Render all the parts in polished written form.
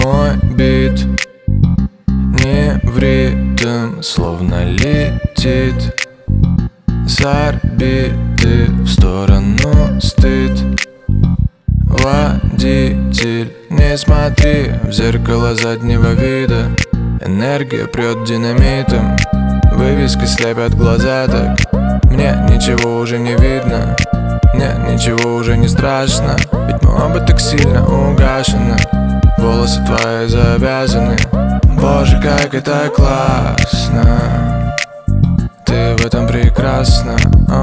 Мой бит не в ритм, словно летит с орбиты в сторону стыд. Водитель, не смотри в зеркало заднего вида. Энергия прет динамитом, вывески слепят глаза так. Мне ничего уже не видно, мне ничего уже не страшно. Ведь мы оба так сильно угашены, волосы твои завязаны. Боже, как это классно, ты в этом прекрасна.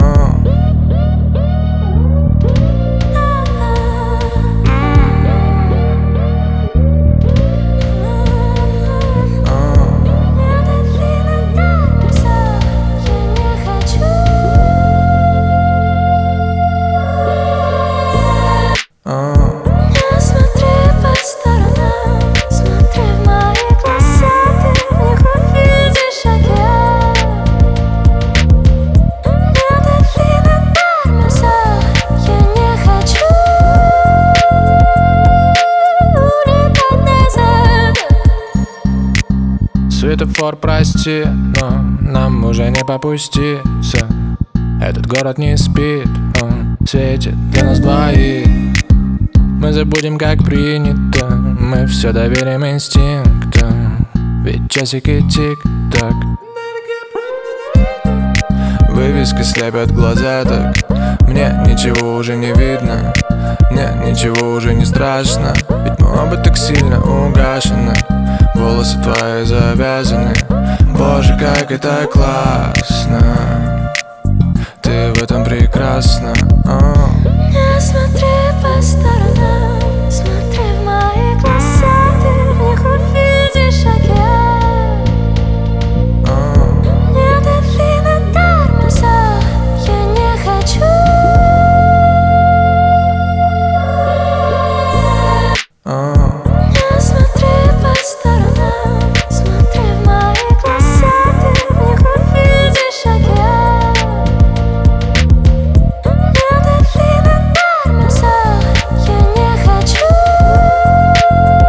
Светофор, прости, но нам уже не попуститься. Этот город не спит, он светит для нас двоих. Мы забудем, как принято, мы все доверим инстинктам. Ведь часики тик-так, вывески слепят глаза так. Мне ничего уже не видно, мне ничего уже не страшно. Ведь мы оба так сильно угашены, волосы твои завязаны. Боже, как это классно, ты в этом прекрасна. Не смотри по сторонам, смотри в мои глаза, ты в них увидишь океан. Не дави на тормоза, я не хочу. Не смотри по сторонам, смотри в мои глаза, ты в них увидишь океан. Не дави на тормоза, я не хочу.